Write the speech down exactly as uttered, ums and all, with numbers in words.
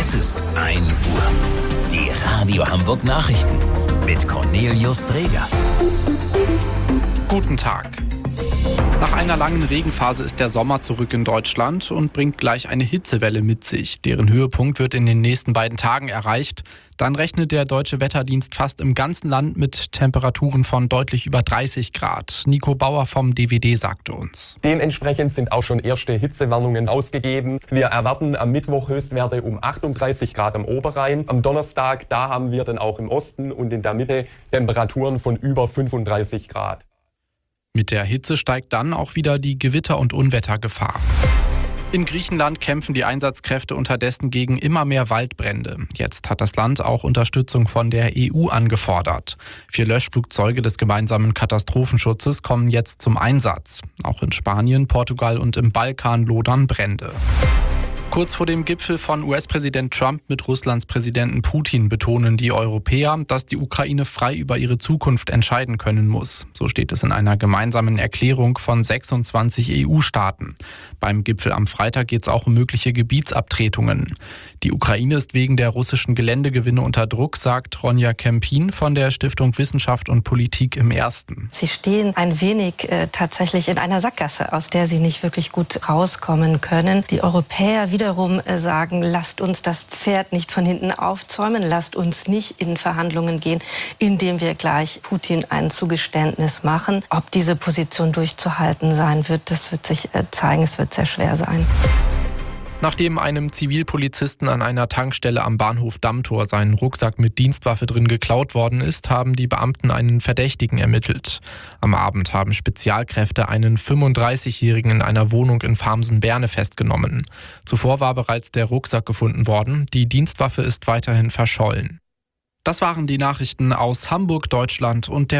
Es ist ein Uhr. Die Radio Hamburg Nachrichten mit Cornelius Dreger. Guten Tag. Nach einer langen Regenphase ist der Sommer zurück in Deutschland und bringt gleich eine Hitzewelle mit sich. Deren Höhepunkt wird in den nächsten beiden Tagen erreicht. Dann rechnet der Deutsche Wetterdienst fast im ganzen Land mit Temperaturen von deutlich über dreißig Grad. Nico Bauer vom D W D sagte uns. Dementsprechend sind auch schon erste Hitzewarnungen ausgegeben. Wir erwarten am Mittwoch Höchstwerte um achtunddreißig Grad am Oberrhein. Am Donnerstag, da haben wir dann auch im Osten und in der Mitte Temperaturen von über fünfunddreißig Grad. Mit der Hitze steigt dann auch wieder die Gewitter- und Unwettergefahr. In Griechenland kämpfen die Einsatzkräfte unterdessen gegen immer mehr Waldbrände. Jetzt hat das Land auch Unterstützung von der E U angefordert. Vier Löschflugzeuge des gemeinsamen Katastrophenschutzes kommen jetzt zum Einsatz. Auch in Spanien, Portugal und im Balkan lodern Brände. Kurz vor dem Gipfel von U S-Präsident Trump mit Russlands Präsidenten Putin betonen die Europäer, dass die Ukraine frei über ihre Zukunft entscheiden können muss. So steht es in einer gemeinsamen Erklärung von sechsundzwanzig E U-Staaten. Beim Gipfel am Freitag geht es auch um mögliche Gebietsabtretungen. Die Ukraine ist wegen der russischen Geländegewinne unter Druck, sagt Ronja Kempin von der Stiftung Wissenschaft und Politik im Ersten. Sie stehen ein wenig äh, tatsächlich in einer Sackgasse, aus der sie nicht wirklich gut rauskommen können. Die Europäer wiederum äh, sagen, lasst uns das Pferd nicht von hinten aufzäumen, lasst uns nicht in Verhandlungen gehen, indem wir gleich Putin ein Zugeständnis machen. Ob diese Position durchzuhalten sein wird, das wird sich äh, zeigen, es wird sehr schwer sein. Nachdem einem Zivilpolizisten an einer Tankstelle am Bahnhof Dammtor sein Rucksack mit Dienstwaffe drin geklaut worden ist, haben die Beamten einen Verdächtigen ermittelt. Am Abend haben Spezialkräfte einen fünfunddreißigjährigen in einer Wohnung in Farmsen-Berne festgenommen. Zuvor war bereits der Rucksack gefunden worden. Die Dienstwaffe ist weiterhin verschollen. Das waren die Nachrichten aus Hamburg, Deutschland und der